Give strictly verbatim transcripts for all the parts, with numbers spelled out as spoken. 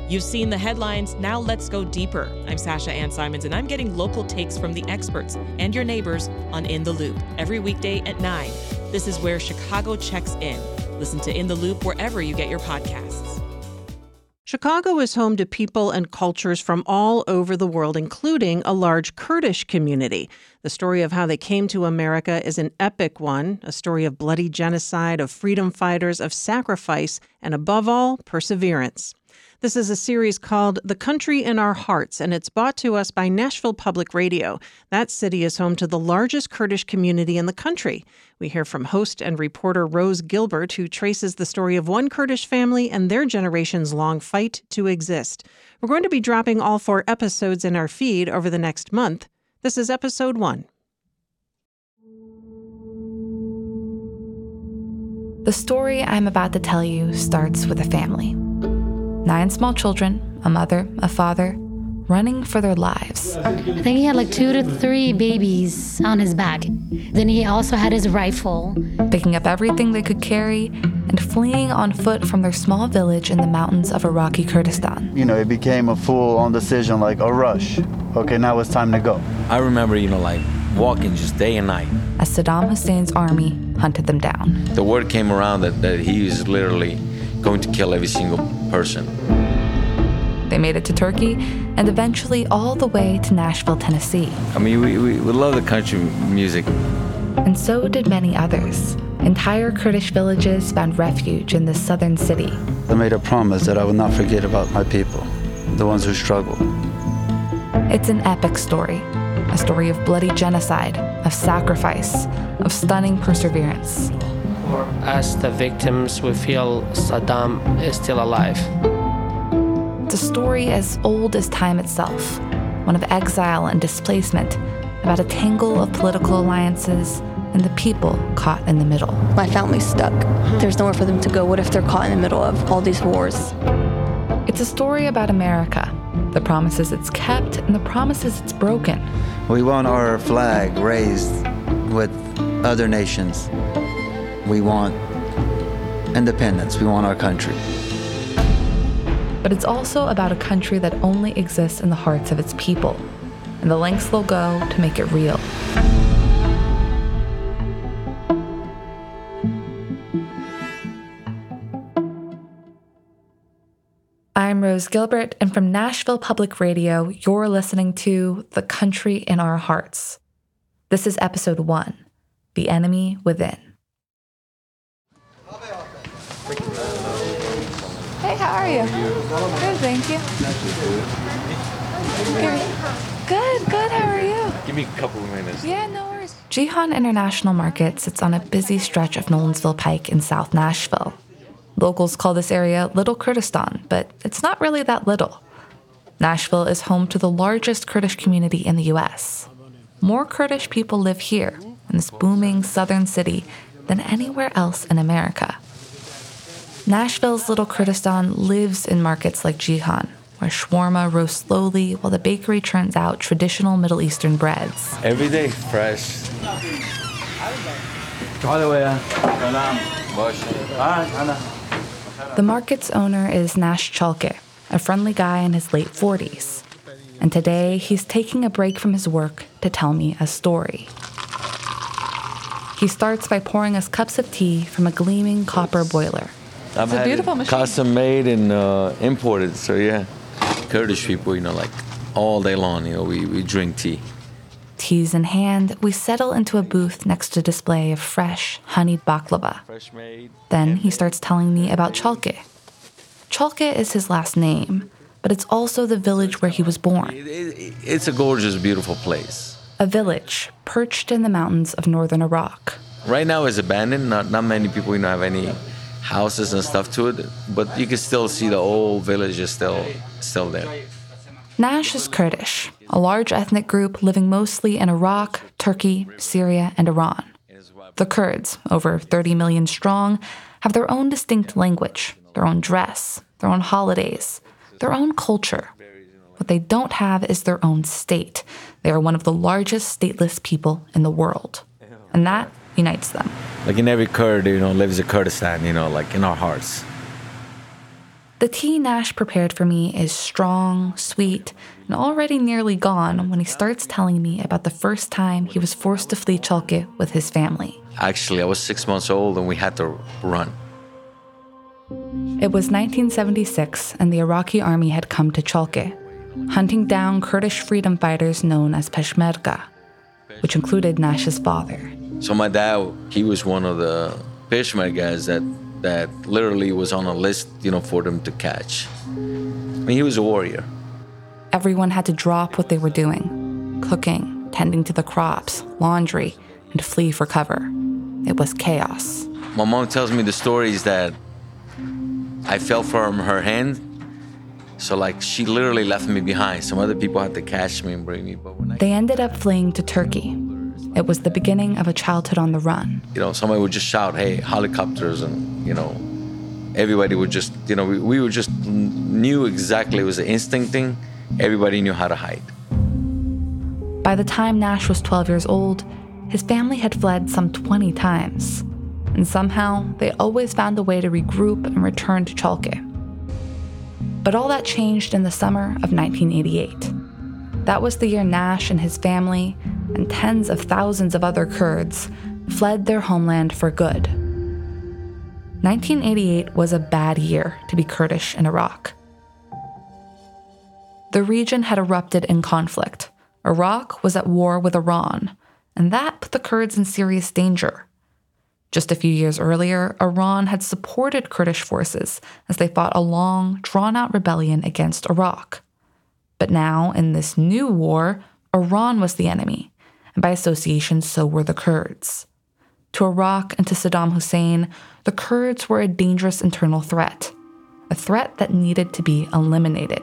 You've seen the headlines, now let's go deeper. I'm Sasha Ann Simons, and I'm getting local takes from the experts and your neighbors on In the Loop every weekday at nine. This is where Chicago checks in. Listen to In the Loop wherever you get your podcasts. Chicago is home to people and cultures from all over the world, including a large Kurdish community. The story of how they came to America is an epic one, a story of bloody genocide, of freedom fighters, of sacrifice, and above all, perseverance. This is a series called The Country in Our Hearts, and it's brought to us by Nashville Public Radio. That city is home to the largest Kurdish community in the country. We hear from host and reporter Rose Gilbert, who traces the story of one Kurdish family and their generations-long fight to exist. We're going to be dropping all four episodes in our feed over the next month. This is episode one. The story I'm about to tell you starts with a family. Nine small children, a mother, a father, running for their lives. I think he had like two to three babies on his back. Then he also had his rifle. Picking up everything they could carry and fleeing on foot from their small village in the mountains of Iraqi Kurdistan. You know, it became a full-on decision, like a rush. Okay, now it's time to go. I remember, you know, like walking just day and night. As Saddam Hussein's army hunted them down. The word came around that, that he was literally going to kill every single person. They made it to Turkey and eventually all the way to Nashville, Tennessee. I mean, we, we, we love the country music. And so did many others. Entire Kurdish villages found refuge in this southern city. I made a promise that I would not forget about my people, the ones who struggle. It's an epic story, a story of bloody genocide, of sacrifice, of stunning perseverance. As the victims, we feel Saddam is still alive. It's a story as old as time itself, one of exile and displacement, about a tangle of political alliances and the people caught in the middle. My family's stuck. There's nowhere for them to go. What if they're caught in the middle of all these wars? It's a story about America, the promises it's kept and the promises it's broken. We want our flag raised with other nations. We want independence. We want our country. But it's also about a country that only exists in the hearts of its people, and the lengths they'll go to make it real. I'm Rose Gilbert, and from Nashville Public Radio, you're listening to The Country in Our Hearts. This is episode one, The Enemy Within. Hey, how are you? Good, thank you. Good, good, how are you? Give me a couple of minutes. Yeah, no worries. Jihan International Market sits on a busy stretch of Nolensville Pike in South Nashville. Locals call this area Little Kurdistan, but it's not really that little. Nashville is home to the largest Kurdish community in the U S. More Kurdish people live here, in this booming southern city, than anywhere else in America. Nashville's Little Kurdistan lives in markets like Jihan, where shawarma roasts slowly while the bakery churns out traditional Middle Eastern breads. Every day, fresh. The market's owner is Nash Chalke, a friendly guy in his late forties. And today, he's taking a break from his work to tell me a story. He starts by pouring us cups of tea from a gleaming copper boiler. I've It's a beautiful machine. Custom made and uh, imported, so yeah. Kurdish people, you know, like all day long, you know, we, we drink tea. Teas in hand, we settle into a booth next to a display of fresh, honeyed baklava. Fresh made. Then he starts telling me about Chalke. Chalke is his last name, but it's also the village where he was born. It, it, it's a gorgeous, beautiful place. A village perched in the mountains of northern Iraq. Right now it's abandoned. Not not many people, you know, have any houses and stuff to it, but you can still see the old village is still still there. Nash is Kurdish, a large ethnic group living mostly in Iraq, Turkey, Syria, and Iran. The Kurds, over thirty million strong, have their own distinct language, their own dress, their own holidays, their own culture. What they don't have is their own state. They are one of the largest stateless people in the world. And that unites them. Like in every Kurd, you know, lives a Kurdistan, you know, like in our hearts. The tea Nash prepared for me is strong, sweet, and already nearly gone when he starts telling me about the first time he was forced to flee Chalke with his family. Actually, I was six months old and we had to run. It was nineteen seventy-six and the Iraqi army had come to Chalke, hunting down Kurdish freedom fighters known as Peshmerga, which included Nash's father. So my dad, he was one of the Peshmergas that that literally was on a list, you know, for them to catch. I mean, he was a warrior. Everyone had to drop what they were doing, cooking, tending to the crops, laundry, and flee for cover. It was chaos. My mom tells me the stories that I fell from her hand, so like she literally left me behind. Some other people had to catch me and bring me. But when I... They ended up fleeing to Turkey. It was the beginning of a childhood on the run. You know, somebody would just shout, hey, helicopters, and, you know, everybody would just, you know, we, we would just knew exactly, it was an instinct thing. Everybody knew how to hide. By the time Nash was twelve years old, his family had fled some twenty times. And somehow, they always found a way to regroup and return to Chalke. But all that changed in the summer of nineteen eighty-eight. That was the year Nash and his family, and tens of thousands of other Kurds, fled their homeland for good. nineteen eighty-eight was a bad year to be Kurdish in Iraq. The region had erupted in conflict. Iraq was at war with Iran, and that put the Kurds in serious danger. Just a few years earlier, Iran had supported Kurdish forces as they fought a long, drawn-out rebellion against Iraq. But now, in this new war, Iran was the enemy, and by association, so were the Kurds. To Iraq and to Saddam Hussein, the Kurds were a dangerous internal threat, a threat that needed to be eliminated.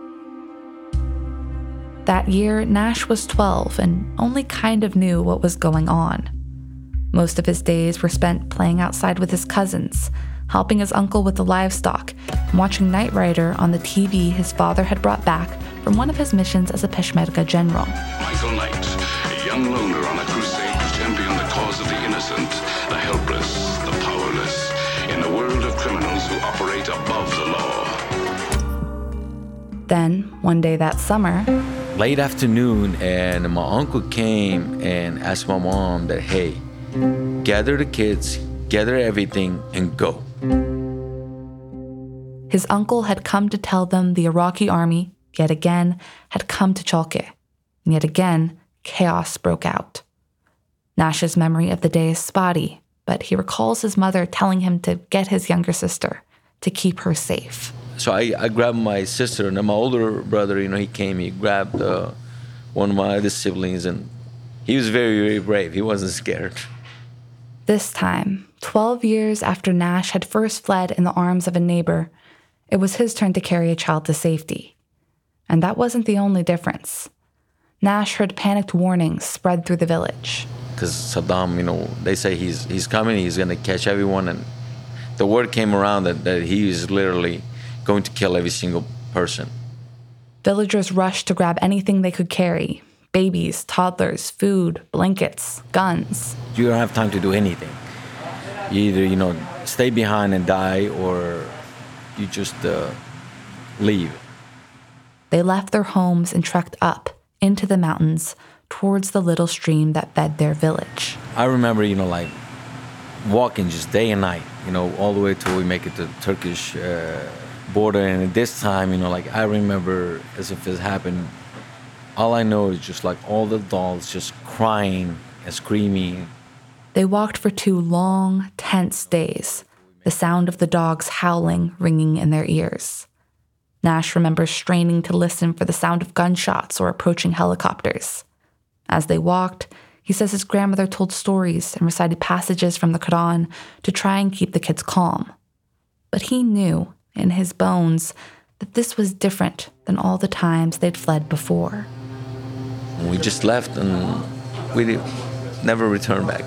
That year, Nash was twelve and only kind of knew what was going on. Most of his days were spent playing outside with his cousins, helping his uncle with the livestock, and watching Knight Rider on the T V his father had brought back from one of his missions as a Peshmerga general. Michael Knight, a young loner on a crusade to champion the cause of the innocent, the helpless, the powerless, in a world of criminals who operate above the law. Then, one day that summer, late afternoon, and my uncle came and asked my mom that, hey, gather the kids, gather everything, and go. His uncle had come to tell them the Iraqi army, yet again, had come to Chalke, and yet again, chaos broke out. Nash's memory of the day is spotty, but he recalls his mother telling him to get his younger sister, to keep her safe. So I, I grabbed my sister, and then my older brother, you know, he came, he grabbed uh, one of my other siblings, and he was very, very brave. He wasn't scared. This time, twelve years after Nash had first fled in the arms of a neighbor, it was his turn to carry a child to safety. And that wasn't the only difference. Nash heard panicked warnings spread through the village. Because Saddam, you know, they say he's he's coming, he's going to catch everyone, and the word came around that, that he is literally going to kill every single person. Villagers rushed to grab anything they could carry. Babies, toddlers, food, blankets, guns. You don't have time to do anything. You either, you know, stay behind and die, or you just uh, leave. They left their homes and trekked up into the mountains towards the little stream that fed their village. I remember, you know, like walking just day and night, you know, all the way till we make it to the Turkish uh, border. And at this time, you know, like I remember as if it happened. All I know is just like all the dolls just crying and screaming. They walked for two long, tense days, the sound of the dogs howling ringing in their ears. Nash remembers straining to listen for the sound of gunshots or approaching helicopters. As they walked, he says his grandmother told stories and recited passages from the Quran to try and keep the kids calm. But he knew, in his bones, that this was different than all the times they'd fled before. We just left and we never returned back.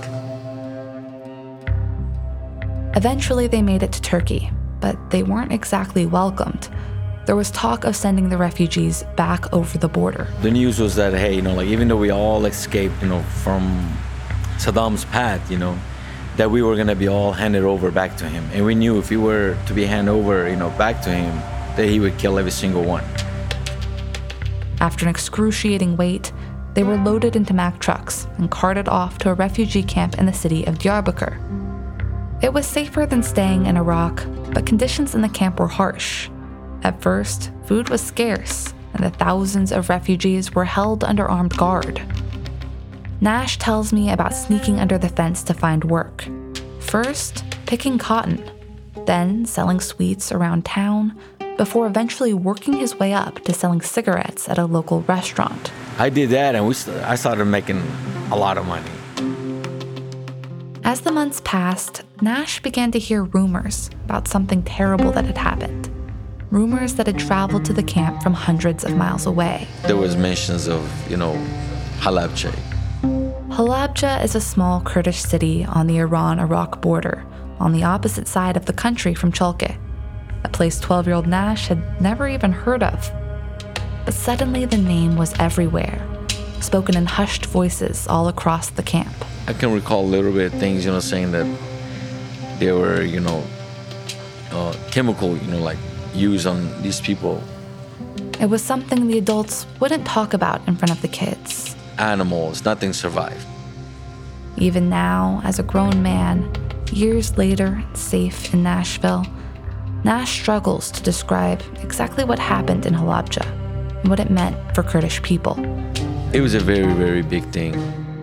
Eventually, they made it to Turkey, but they weren't exactly welcomed. There was talk of sending the refugees back over the border. The news was that, hey, you know, like even though we all escaped, you know, from Saddam's path, you know, that we were gonna be all handed over back to him. And we knew if we were to be handed over, you know, back to him, that he would kill every single one. After an excruciating wait, they were loaded into Mack trucks and carted off to a refugee camp in the city of Diyarbakir. It was safer than staying in Iraq, but conditions in the camp were harsh. At first, food was scarce, and the thousands of refugees were held under armed guard. Nash tells me about sneaking under the fence to find work. First, picking cotton, then selling sweets around town, before eventually working his way up to selling cigarettes at a local restaurant. I did that, and we st- I started making a lot of money. As the months passed, Nash began to hear rumors about something terrible that had happened. Rumors that had traveled to the camp from hundreds of miles away. There was mentions of, you know, Halabja. Halabja is a small Kurdish city on the Iran-Iraq border, on the opposite side of the country from Chalke, a place twelve-year-old Nash had never even heard of. But suddenly the name was everywhere, spoken in hushed voices all across the camp. I can recall a little bit of things, you know, saying that there were, you know, uh, chemical, you know, like used on these people. It was something the adults wouldn't talk about in front of the kids. Animals, nothing survived. Even now, as a grown man, years later, safe in Nashville, Nash struggles to describe exactly what happened in Halabja and what it meant for Kurdish people. It was a very, very big thing.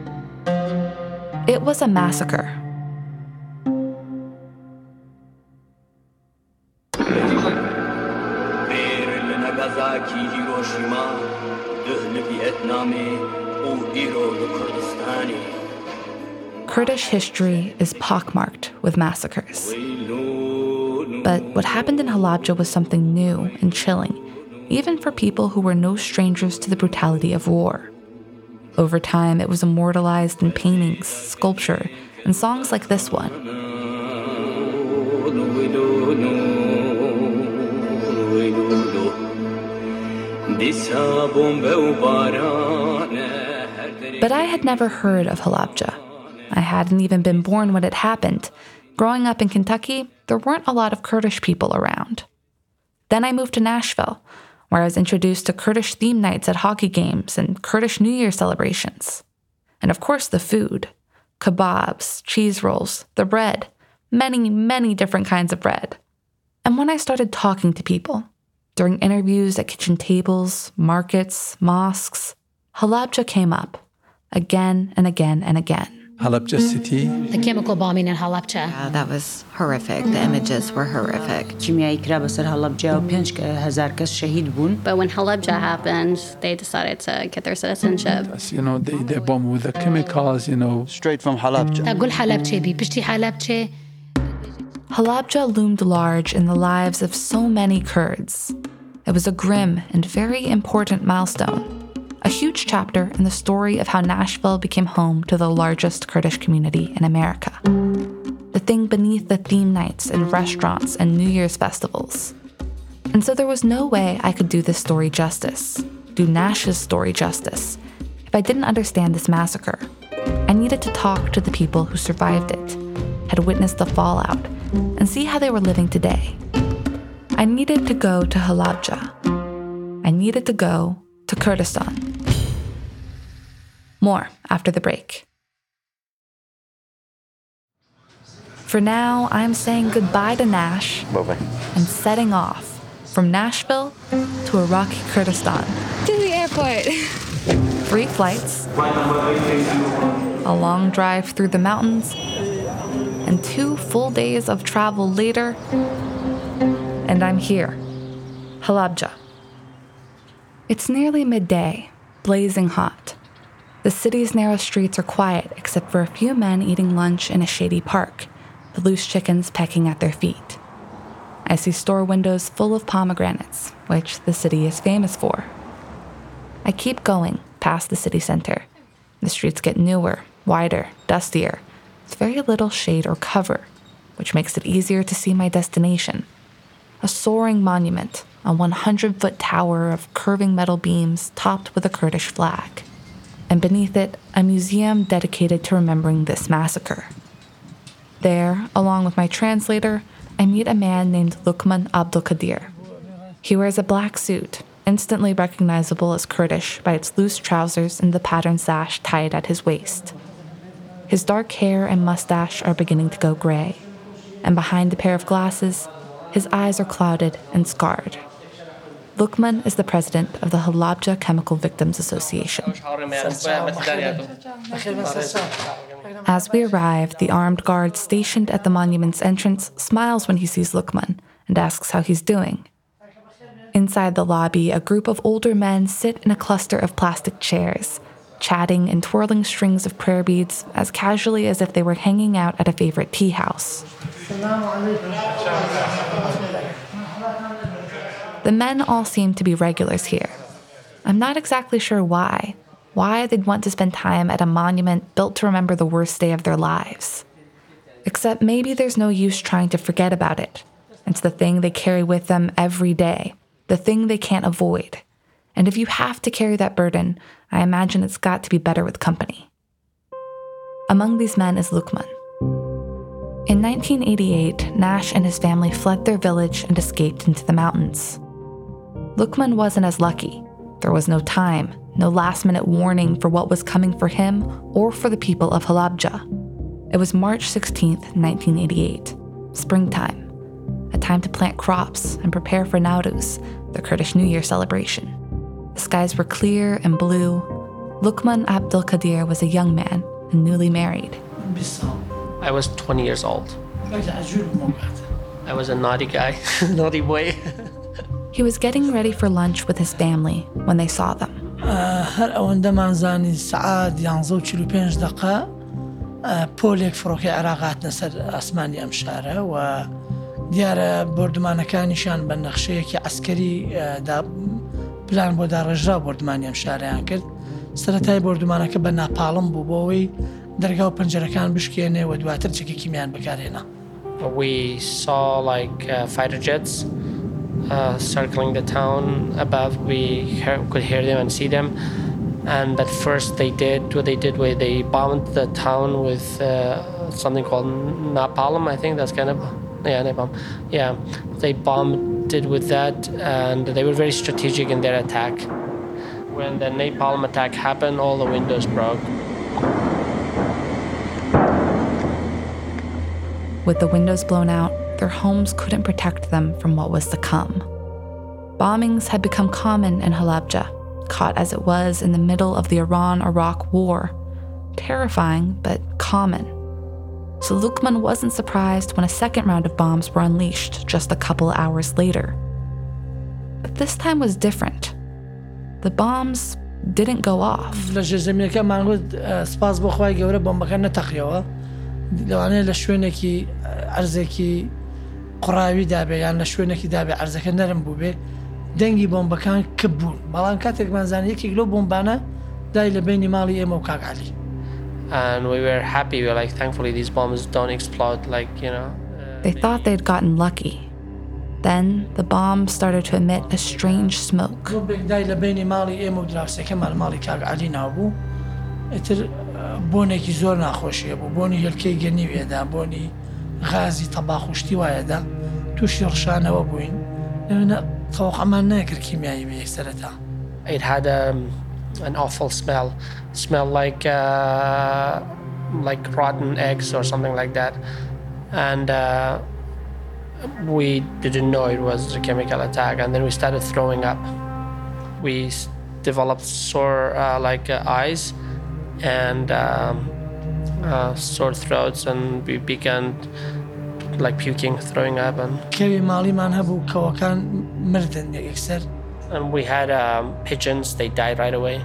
It was a massacre. Kurdish history is pockmarked with massacres. But what happened in Halabja was something new and chilling, even for people who were no strangers to the brutality of war. Over time, it was immortalized in paintings, sculpture, and songs like this one. But I had never heard of Halabja. I hadn't even been born when it happened. Growing up in Kentucky, there weren't a lot of Kurdish people around. Then I moved to Nashville, where I was introduced to Kurdish theme nights at hockey games and Kurdish New Year celebrations. And of course the food. Kebabs, cheese rolls, the bread. Many, many different kinds of bread. And when I started talking to people, during interviews at kitchen tables, markets, mosques, Halabja came up, again and again and again. Halabja city. The chemical bombing in Halabja. Yeah, that was horrific. The images were horrific. But when Halabja happened, they decided to get their citizenship. You know, they, they bomb with the chemicals, you know. Straight from Halabja. Halabja loomed large in the lives of so many Kurds. It was a grim and very important milestone. A huge chapter in the story of how Nashville became home to the largest Kurdish community in America. The thing beneath the theme nights and restaurants and New Year's festivals. And so there was no way I could do this story justice, do Nash's story justice, if I didn't understand this massacre. I needed to talk to the people who survived it, had witnessed the fallout, and see how they were living today. I needed to go to Halabja. I needed to go to Kurdistan. More after the break. For now, I'm saying goodbye to Nash. Bye-bye. And setting off from Nashville to Iraqi Kurdistan. To the airport. Three flights, a long drive through the mountains, and two full days of travel later, and I'm here, Halabja. It's nearly midday, blazing hot. The city's narrow streets are quiet except for a few men eating lunch in a shady park, the loose chickens pecking at their feet. I see store windows full of pomegranates, which the city is famous for. I keep going past the city center. The streets get newer, wider, dustier, with very little shade or cover, which makes it easier to see my destination. A soaring monument, a one hundred foot tower of curving metal beams topped with a Kurdish flag. And beneath it, a museum dedicated to remembering this massacre. There, along with my translator, I meet a man named Luqman Abdelkadir. He wears a black suit, instantly recognizable as Kurdish by its loose trousers and the patterned sash tied at his waist. His dark hair and mustache are beginning to go gray, and behind the pair of glasses, his eyes are clouded and scarred. Luqman is the president of the Halabja Chemical Victims Association. As we arrive, the armed guard stationed at the monument's entrance smiles when he sees Luqman and asks how he's doing. Inside the lobby, a group of older men sit in a cluster of plastic chairs, chatting and twirling strings of prayer beads as casually as if they were hanging out at a favorite tea house. The men all seem to be regulars here. I'm not exactly sure why. Why they'd want to spend time at a monument built to remember the worst day of their lives. Except maybe there's no use trying to forget about it. It's the thing they carry with them every day, the thing they can't avoid. And if you have to carry that burden, I imagine it's got to be better with company. Among these men is Luqman. In nineteen eighty-eight, Nash and his family fled their village and escaped into the mountains. Luqman wasn't as lucky. There was no time, no last-minute warning for what was coming for him or for the people of Halabja. It was March sixteenth, nineteen eighty-eight, springtime, a time to plant crops and prepare for Nowruz, the Kurdish New Year celebration. The skies were clear and blue. Luqman Abdelkadir was a young man and newly married. I was twenty years old. I was a naughty guy, naughty boy. He was getting ready for lunch with his family when they saw them. هر ئەوەندەمان زانی سعات یانزە و چل و پێنج دقە پۆلێک فڕۆکەی عێراقاتنە سەر ئاسمانی ئەم شارە و دیارە بۆردمانەکانیشان بە نەخشەیەکی عەسکەری پلان بۆ داڕێژرا بۆردمانی ئەم شارەیان کرد. سەرەتای بۆردمانەکە بە ناپاڵم بوو بۆەوەی دەرگا و پەنجەرەکان بشکێنێ و دواتر چەکێکیمیان بەکارهێنا. We saw like uh, fighter jets uh, circling the town above. We hear, could hear them and see them. And at first they did what they did where they bombed the town with uh, something called napalm. I think that's kind of, yeah, napalm. Yeah, they bombed it with that, and they were very strategic in their attack. When the napalm attack happened, all the windows broke. With the windows blown out, their homes couldn't protect them from what was to come. Bombings had become common in Halabja, caught as it was in the middle of the Iran-Iraq war. Terrifying, but common. So Luqman wasn't surprised when a second round of bombs were unleashed just a couple hours later. But this time was different. The bombs didn't go off. لەوانەیە لە شوێنێکی عەرزێکی قوڕاوی دابێ یان لە شوێنێکی دابێ عەرزەکە نەرم بوو بێ دەنگی بۆمبەکان کپ بوون بەڵام کاتێکمان زانی یەکێک لەو بۆمبانە دای لە بینی ماڵی ئێمە و کاک عەلی. And we were happy. We were like, thankfully these bombs don't explode, like, you know. Uh, they thought they'd gotten lucky. Then the bomb started to emit a strange smoke. دای لە بینی ماڵی ئێمە و دراوسێکەمان ماڵی کاک عەلی ناوبوو. ئیتر بۆنێکی زۆر ناخۆشیە بوو بۆنی هێلکەی گەنیوێدا بۆنی غازی تەباخ و شتی وایەدا تووشی ڕشانەوە بووین لەوێنە تەوەقعمان نەکرد کیمیایی بە یەکسەرەتا. It had um, an awful smell, smelled like uh, like rotten eggs or something like that, and uh, we didn't know it was a chemical attack. And then we started throwing up. We developed sore uh, like uh, eyes. And um, uh, sore throats, and we began like puking, throwing up, and and we had um, pigeons. They died right away.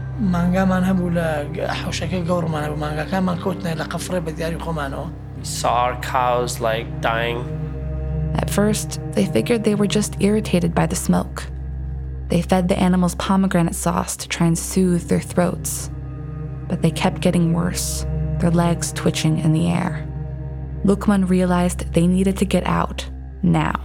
We saw our cows like dying. At first, they figured they were just irritated by the smoke. They fed the animals pomegranate sauce to try and soothe their throats. But they kept getting worse, their legs twitching in the air. Luqman realized they needed to get out, now.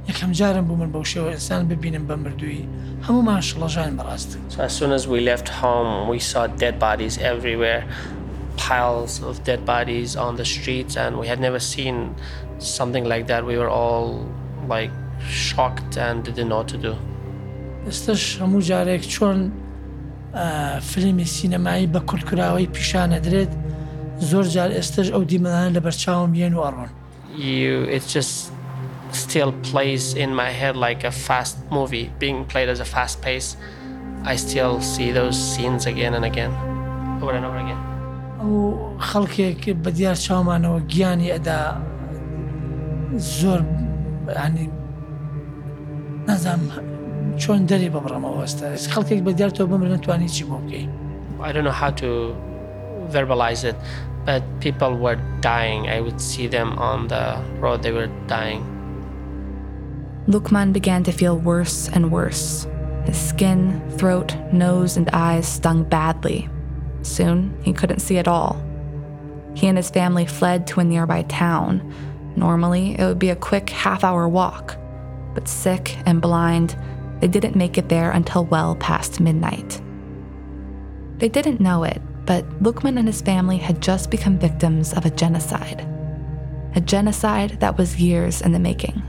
یەکەم جارم بوو من بەو شێوە ئینسان ببینم بە مردووی هەموومان شڵەژان بەڕاست. So as soon as we left home, we saw dead bodies everywhere, piles of dead bodies on the streets, and we had never seen something like that. We were all like shocked and didn't know what to do. ئێستش هەموو جارێک چۆن فیلمی سینەمایی بە کورتکراوەی پیشانە درێت زۆر جار ئێستش ئەو دیمەدانە لە بەرچاوم یێن و ئەڕۆن. You, it just still plays in my head like a fast movie being played as a fast pace. I still see those scenes again and again, over and over again. ئەو خەڵکێک بە دیار چاومانەوە گیانی ئەدا زۆر ینی نازانم چۆن دەری ببڕەمەوە ئێستا خەڵکێک بە دیار تۆ بمرە نتوانی چی بۆ بکەی. I don't know how to verbalize it, but people were dying. I would see them on the road, they were dying. Luqman began to feel worse and worse. His skin, throat, nose, and eyes stung badly. Soon, he couldn't see at all. He and his family fled to a nearby town. Normally, it would be a quick half-hour walk. But sick and blind, they didn't make it there until well past midnight. They didn't know it, but Luqman and his family had just become victims of a genocide. A genocide that was years in the making.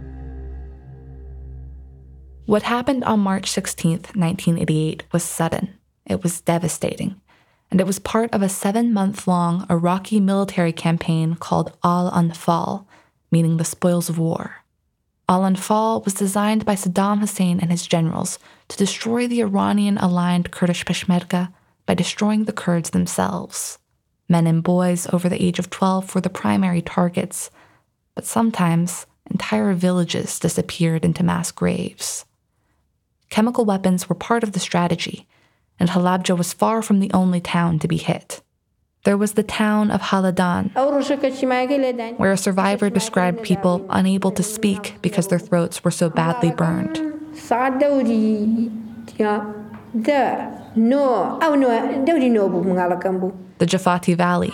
What happened on March sixteenth, nineteen eighty-eight was sudden. It was devastating. And it was part of a seven-month-long Iraqi military campaign called Al-Anfal, meaning the spoils of war. Al-Anfal was designed by Saddam Hussein and his generals to destroy the Iranian-aligned Kurdish Peshmerga by destroying the Kurds themselves. Men and boys over the age of twelve were the primary targets, but sometimes entire villages disappeared into mass graves. Chemical weapons were part of the strategy, and Halabja was far from the only town to be hit. There was the town of Haladan, where a survivor described people unable to speak because their throats were so badly burned. The Jafati Valley,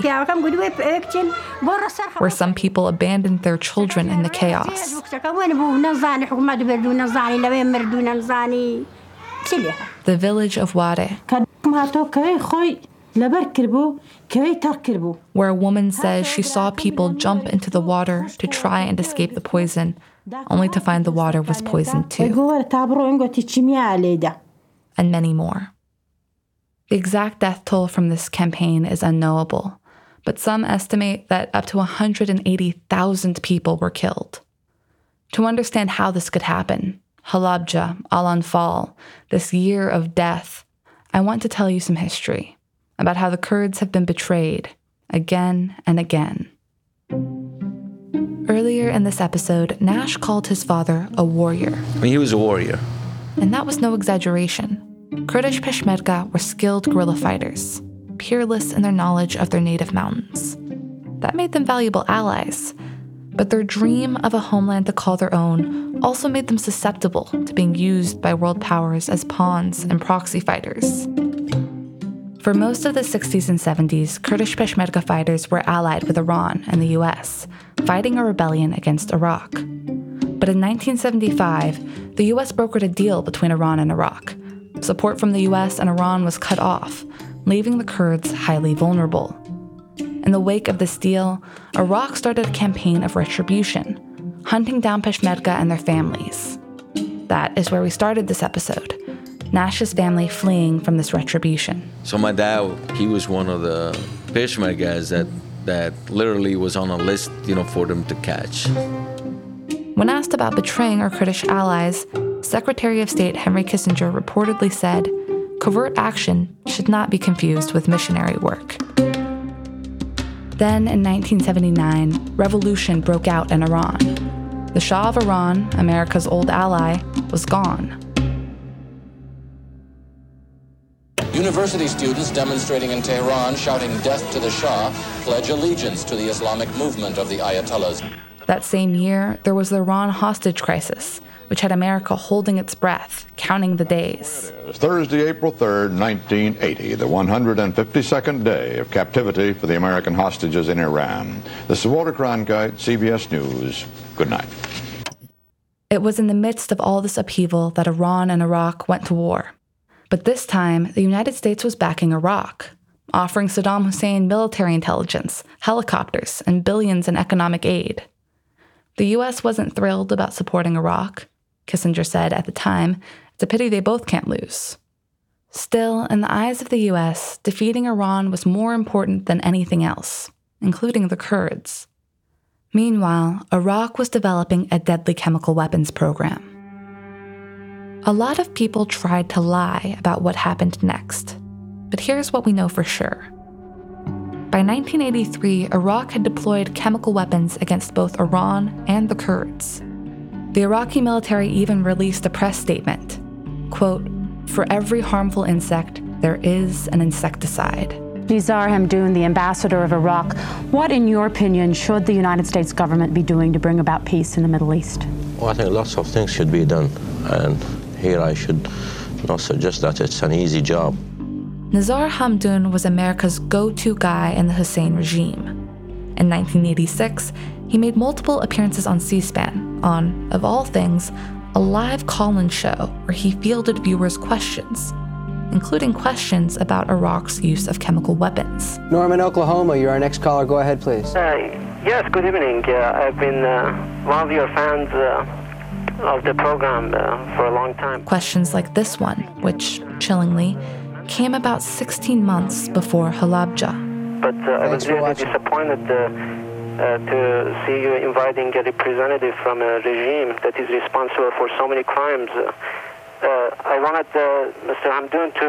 where some people abandoned their children in the chaos. The village of Ware, where a woman says she saw people jump into the water to try and escape the poison, only to find the water was poisoned too. And many more. The exact death toll from this campaign is unknowable, but some estimate that up to one hundred eighty thousand people were killed. To understand how this could happen, Halabja, Al-Anfal, this year of death, I want to tell you some history about how the Kurds have been betrayed again and again. Earlier in this episode, Nash called his father a warrior. I mean, he was a warrior. And that was no exaggeration. Kurdish Peshmerga were skilled guerrilla fighters, peerless in their knowledge of their native mountains. That made them valuable allies, but their dream of a homeland to call their own also made them susceptible to being used by world powers as pawns and proxy fighters. For most of the sixties and seventies, Kurdish Peshmerga fighters were allied with Iran and the U S, fighting a rebellion against Iraq. But in nineteen seventy-five, the U S brokered a deal between Iran and Iraq. Support from the U S and Iran was cut off, leaving the Kurds highly vulnerable. In the wake of this deal, Iraq started a campaign of retribution, hunting down Peshmerga and their families. That is where we started this episode, Nash's family fleeing from this retribution. So my dad, he was one of the Peshmergas that, that literally was on a list, you know, for them to catch. When asked about betraying our Kurdish allies, Secretary of State Henry Kissinger reportedly said, covert action should not be confused with missionary work. Then, in nineteen seventy-nine, revolution broke out in Iran. The Shah of Iran, America's old ally, was gone. University students demonstrating in Tehran shouting death to the Shah pledge allegiance to the Islamic movement of the Ayatollahs. That same year, there was the Iran hostage crisis, which had America holding its breath, counting the days. Thursday, April third, nineteen eighty, the one hundred fifty-second day of captivity for the American hostages in Iran. This is Walter Cronkite, C B S News. Good night. It was in the midst of all this upheaval that Iran and Iraq went to war. But this time, the United States was backing Iraq, offering Saddam Hussein military intelligence, helicopters, and billions in economic aid. The U S wasn't thrilled about supporting Iraq. Kissinger said at the time, it's a pity they both can't lose. Still, in the eyes of the U S, defeating Iran was more important than anything else, including the Kurds. Meanwhile, Iraq was developing a deadly chemical weapons program. A lot of people tried to lie about what happened next, but here's what we know for sure. By nineteen eighty-three, Iraq had deployed chemical weapons against both Iran and the Kurds. The Iraqi military even released a press statement, quote, "For every harmful insect, there is an insecticide." Nizar Hamdoun, the ambassador of Iraq, what, in your opinion, should the United States government be doing to bring about peace in the Middle East? Well, I think lots of things should be done. And here I should not suggest that it's an easy job. Nizar Hamdoun was America's go-to guy in the Hussein regime. In nineteen eighty-six, he made multiple appearances on C-SPAN on, of all things, a live call-in show where he fielded viewers' questions, including questions about Iraq's use of chemical weapons. Norman, Oklahoma, you're our next caller. Go ahead, please. Uh, yes, good evening. Uh, I've been uh, one of your fans uh, of the program uh, for a long time. Questions like this one, which, chillingly, came about sixteen months before Halabja. But uh, I was really disappointed uh, uh, to see you inviting a representative from a regime that is responsible for so many crimes. Uh, Uh, I wanted uh, Mister Hamdoun to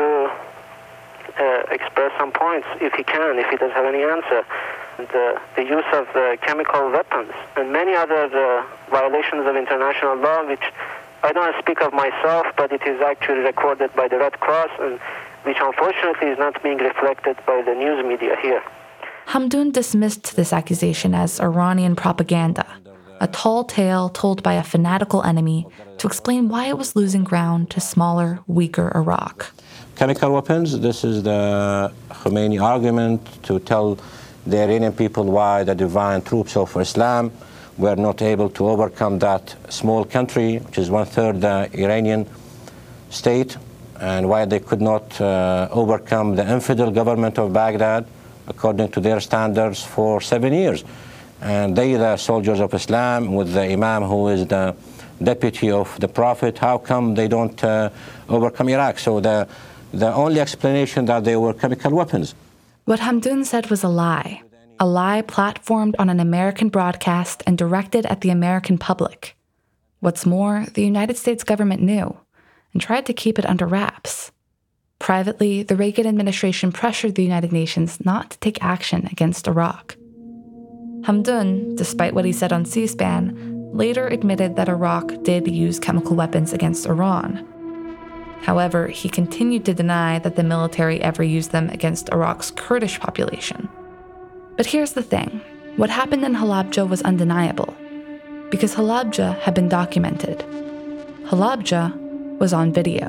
uh, express some points, if he can, if he does have any answer. And, uh, the use of uh, chemical weapons and many other uh, violations of international law, which I don't speak of myself, but it is actually recorded by the Red Cross, and which unfortunately is not being reflected by the news media here. Hamdoun dismissed this accusation as Iranian propaganda, a tall tale told by a fanatical enemy to explain why it was losing ground to smaller, weaker Iraq. Chemical weapons, this is the Khomeini argument to tell the Iranian people why the divine troops of Islam were not able to overcome that small country, which is one-third the Iranian state, and why they could not uh, overcome the infidel government of Baghdad, according to their standards, for seven years. And they, the soldiers of Islam, with the Imam who is the deputy of the Prophet, how come they don't uh, overcome Iraq? So the, the only explanation that they were chemical weapons. What Hamdoun said was a lie, a lie platformed on an American broadcast and directed at the American public. What's more, the United States government knew and tried to keep it under wraps. Privately, the Reagan administration pressured the United Nations not to take action against Iraq. Hamdoun, despite what he said on C-SPAN, later admitted that Iraq did use chemical weapons against Iran. However, he continued to deny that the military ever used them against Iraq's Kurdish population. But here's the thing. What happened in Halabja was undeniable, because Halabja had been documented. Halabja was on video.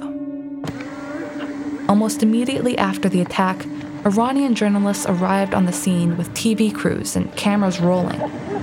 Almost immediately after the attack, Iranian journalists arrived on the scene with T V crews and cameras rolling.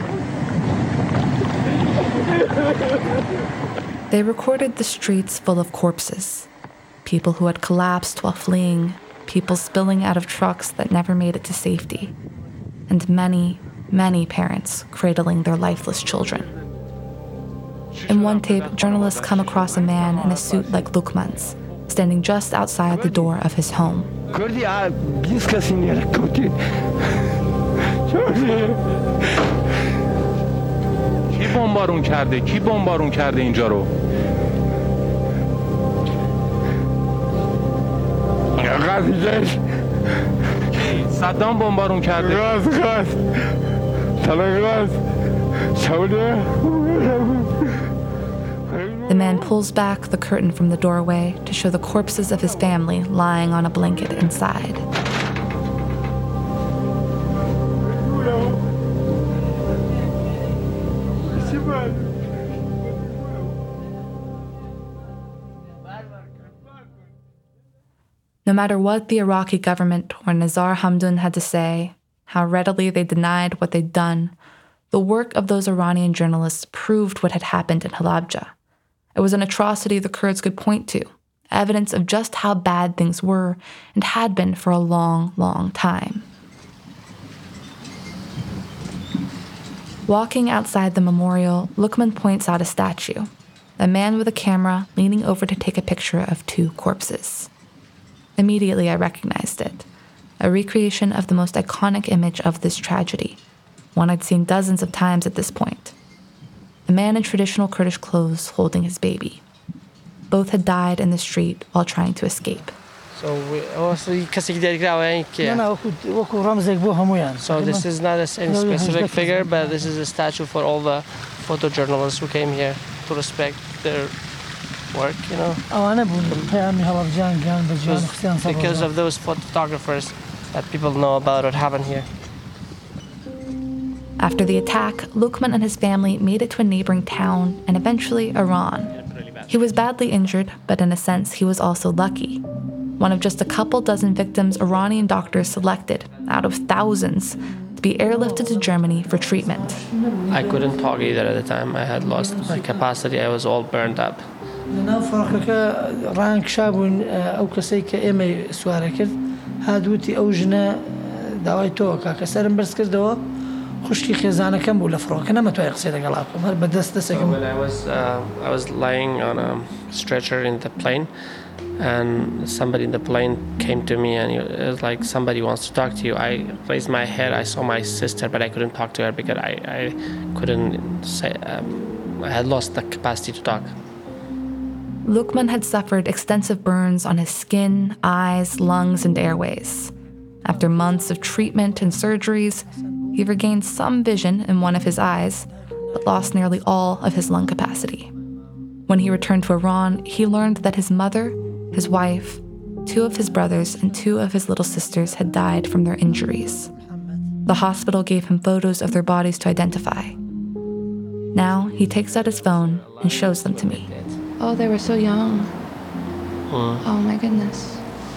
They recorded the streets full of corpses, people who had collapsed while fleeing, people spilling out of trucks that never made it to safety, and many, many parents cradling their lifeless children. In one tape, journalists come across a man in a suit like Lukman's, standing just outside the door of his home. کی بمبارون کرده؟ کی بمبارون کرده اینجا رو؟ غزه کی؟ صدام بمبارون کرده. غاز غاز. طلع غاز. شوله. The man pulls back the curtain from the doorway to show the corpses of his family lying on a blanket inside. No matter what the Iraqi government or Nizar Hamdoun had to say, how readily they denied what they'd done, the work of those Iranian journalists proved what had happened in Halabja, It was an atrocity the Kurds could point to, evidence of just how bad things were and had been for a long, long time. Walking outside the memorial, Luqman points out a statue, a man with a camera leaning over to take a picture of two corpses. Immediately I recognized it, a recreation of the most iconic image of this tragedy, one I'd seen dozens of times at this point. A man in traditional Kurdish clothes holding his baby. Both had died in the street while trying to escape. So we also So this is not a, any specific figure, but this is a statue for all the photojournalists who came here to respect their work, you know. Because, because of those photographers that people know about what happened here. After the attack, Luqman and his family made it to a neighboring town and eventually Iran. He was badly injured, but in a sense, he was also lucky. One of just a couple dozen victims Iranian doctors selected, out of thousands, to be airlifted to Germany for treatment. I couldn't talk either at the time. I had lost my capacity. I was all burned up. خوشکی خێزانەکەم بوو لە فڕۆکە نەمەتوانی قسەی لەگەڵا بکەم هەر بەدەست دەسێکم. When I was uh, I was lying on a stretcher in the plane, and somebody in the plane came to me, and it was like, somebody wants to talk to you. I raised my head. I saw my sister, but I couldn't talk to her because I, I couldn't say. Um, I had lost the capacity to talk. Luqman had suffered extensive burns on his skin, eyes, lungs, and airways. After months of treatment and surgeries, he regained some vision in one of his eyes, but lost nearly all of his lung capacity. When he returned to Iran, he learned that his mother, his wife, two of his brothers, and two of his little sisters had died from their injuries. The hospital gave him photos of their bodies to identify. Now he takes out his phone and shows them to me. Oh, they were so young. Hmm. Oh my goodness.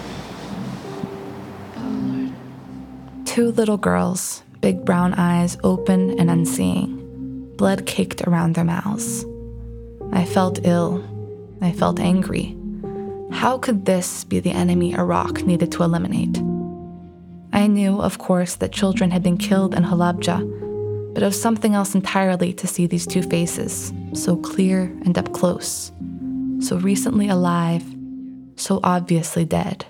Two little girls, big brown eyes open and unseeing, blood caked around their mouths. I felt ill. I felt angry. How could this be the enemy Iraq needed to eliminate? I knew, of course, that children had been killed in Halabja, but it was something else entirely to see these two faces, so clear and up close, so recently alive, so obviously dead.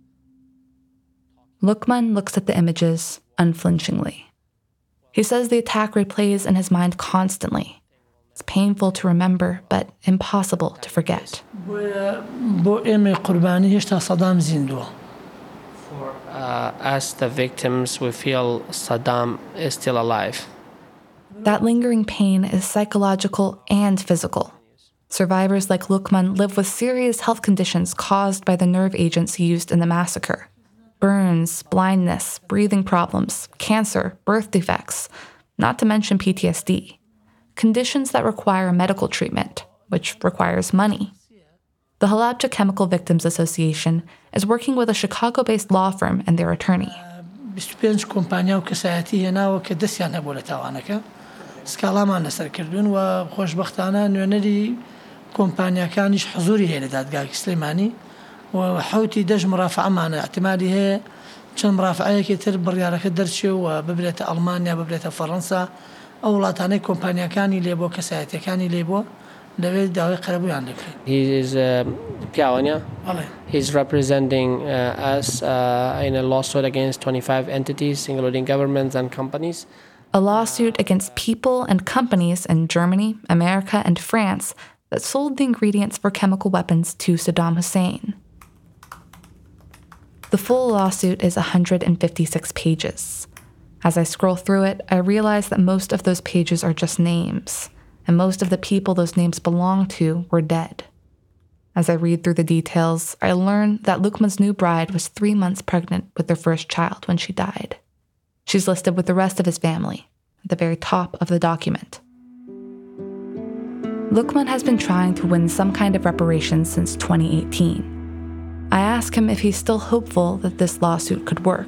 Luqman looks at the images unflinchingly. He says the attack replays in his mind constantly. It's painful to remember, but impossible to forget. For uh, us, the victims, we feel Saddam is still alive. That lingering pain is psychological and physical. Survivors like Luqman live with serious health conditions caused by the nerve agents he used in the massacre. Burns, blindness, breathing problems, cancer, birth defects, not to mention P T S D. Conditions that require medical treatment, which requires money. The Halabja Chemical Victims Association is working with a Chicago-based law firm and their attorney. وحوتي دج مرافعة معنا اعتمادي هي كان مرافعة كتير بريارة درشة وببلت ألمانيا ببلت فرنسا أولاداني كومبانيا كاني ليبو كساعتي كاني ليبو لبيت داوي قربوا عندك. He is uh, Piawanya. He's representing uh, us uh, in a lawsuit against twenty-five entities, including governments and companies. A lawsuit against people and companies in Germany, America, and France that sold the ingredients for chemical weapons to Saddam Hussein. The full lawsuit is one hundred fifty-six pages. As I scroll through it, I realize that most of those pages are just names, and most of the people those names belong to were dead. As I read through the details, I learn that Luqman's new bride was three months pregnant with their first child when she died. She's listed with the rest of his family, at the very top of the document. Luqman has been trying to win some kind of reparations since twenty eighteen. I ask him if he's still hopeful that this lawsuit could work.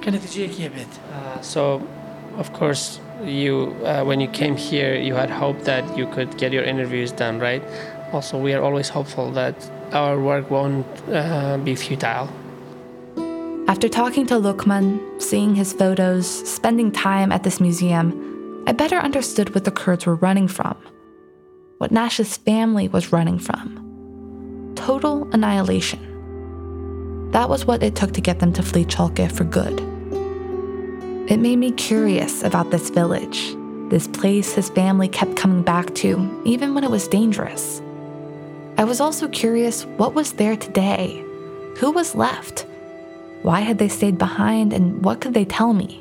Uh, so, of course, you uh, when you came here, you had hope that you could get your interviews done, right? Also, we are always hopeful that our work won't uh, be futile. After talking to Lokman, seeing his photos, spending time at this museum, I better understood what the Kurds were running from, what Nash's family was running from. Total annihilation. That was what it took to get them to flee Chalke for good. It made me curious about this village, this place his family kept coming back to, even when it was dangerous. I was also curious what was there today, who was left, why had they stayed behind, and what could they tell me?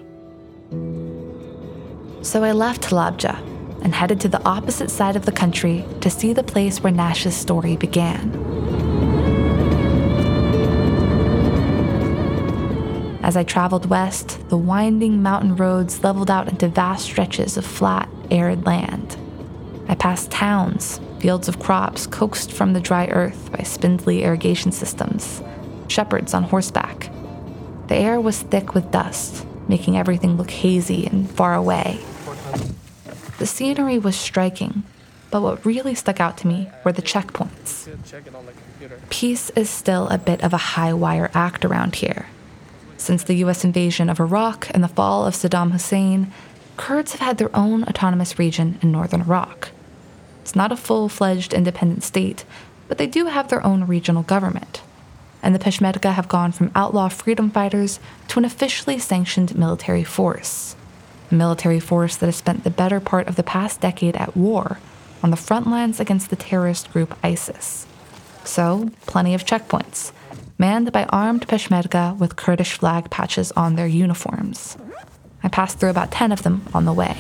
So I left Halabja and headed to the opposite side of the country to see the place where Nash's story began. As I traveled west, the winding mountain roads leveled out into vast stretches of flat, arid land. I passed towns, fields of crops coaxed from the dry earth by spindly irrigation systems, shepherds on horseback. The air was thick with dust, making everything look hazy and far away. The scenery was striking, but what really stuck out to me were the checkpoints. Peace is still a bit of a high-wire act around here. Since the U S invasion of Iraq and the fall of Saddam Hussein, Kurds have had their own autonomous region in northern Iraq. It's not a full-fledged independent state, but they do have their own regional government. And the Peshmerga have gone from outlaw freedom fighters to an officially sanctioned military force. A military force that has spent the better part of the past decade at war on the front lines against the terrorist group ISIS. So, plenty of checkpoints, manned by armed Peshmerga with Kurdish flag patches on their uniforms. I passed through about ten of them on the way.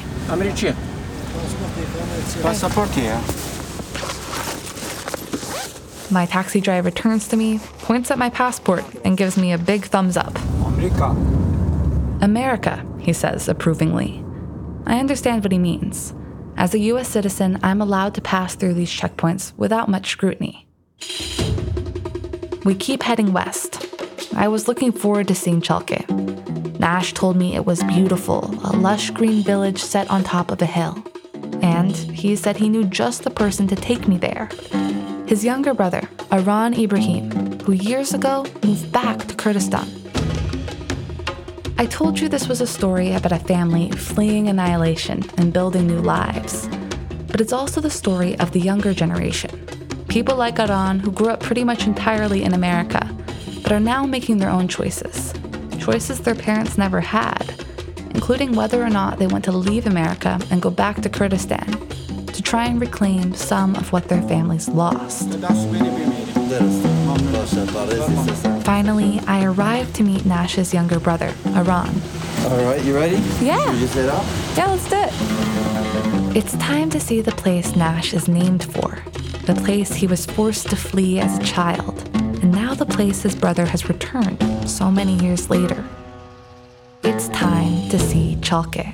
My taxi driver turns to me, points at my passport, and gives me a big thumbs up. America. America, he says approvingly. I understand what he means. As a U S citizen, I'm allowed to pass through these checkpoints without much scrutiny. We keep heading west. I was looking forward to seeing Chalke. Nash told me it was beautiful, a lush green village set on top of a hill. And he said he knew just the person to take me there. His younger brother, Aran Ibrahim, who years ago moved back to Kurdistan. I told you this was a story about a family fleeing annihilation and building new lives. But it's also the story of the younger generation. People like Aran who grew up pretty much entirely in America, but are now making their own choices. Choices their parents never had, including whether or not they want to leave America and go back to Kurdistan to try and reclaim some of what their families lost. Finally, I arrived to meet Nash's younger brother, Aran. All right, you ready? Yeah. Should we just head out? Yeah, let's do it. It's time to see the place Nash is named for, the place he was forced to flee as a child, and now the place his brother has returned so many years later. It's time to see Chalke.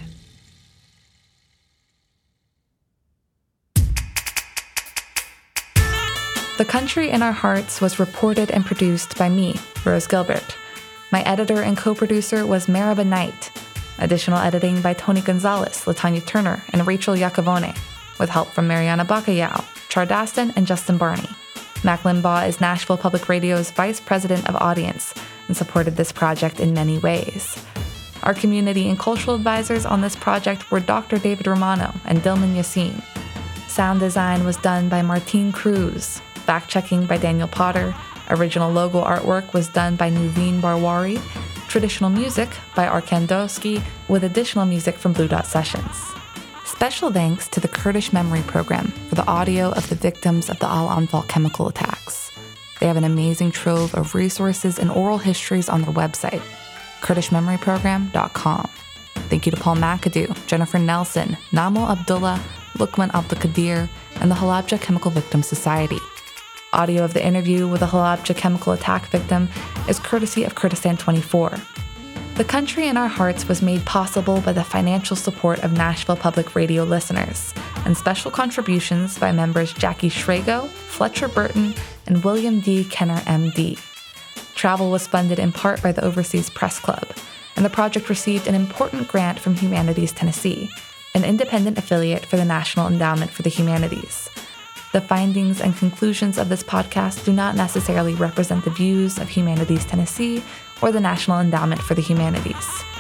The Country in Our Hearts was reported and produced by me, Rose Gilbert. My editor and co-producer was Maraba Knight. Additional editing by Tony Gonzalez, LaTanya Turner, and Rachel Iacovone, with help from Mariana Bacallao, Char Daston, and Justin Barney. Mac Limbaugh is Nashville Public Radio's Vice President of Audience and supported this project in many ways. Our community and cultural advisors on this project were Doctor David Romano and Dilman Yassin. Sound design was done by Martine Cruz. Fact-checking by Daniel Potter. Original logo artwork was done by Nuveen Barwari. Traditional music by Arkan Doski, with additional music from Blue Dot Sessions. Special thanks to the Kurdish Memory Program for the audio of the victims of the Al Anfal chemical attacks. They have an amazing trove of resources and oral histories on their website, kurdish memory program dot com. Thank you to Paul McAdoo, Jennifer Nelson, Namo Abdullah, Lukman Abdelkadir, and the Halabja Chemical Victims Society. Audio of the interview with a Halabja chemical attack victim is courtesy of Kurdistan twenty-four. The Country in Our Hearts was made possible by the financial support of Nashville Public Radio listeners and special contributions by members Jackie Schrago, Fletcher Burton, and William D. Kenner, M D. Travel was funded in part by the Overseas Press Club, and the project received an important grant from Humanities Tennessee, an independent affiliate for the National Endowment for the Humanities. The findings and conclusions of this podcast do not necessarily represent the views of Humanities Tennessee or the National Endowment for the Humanities.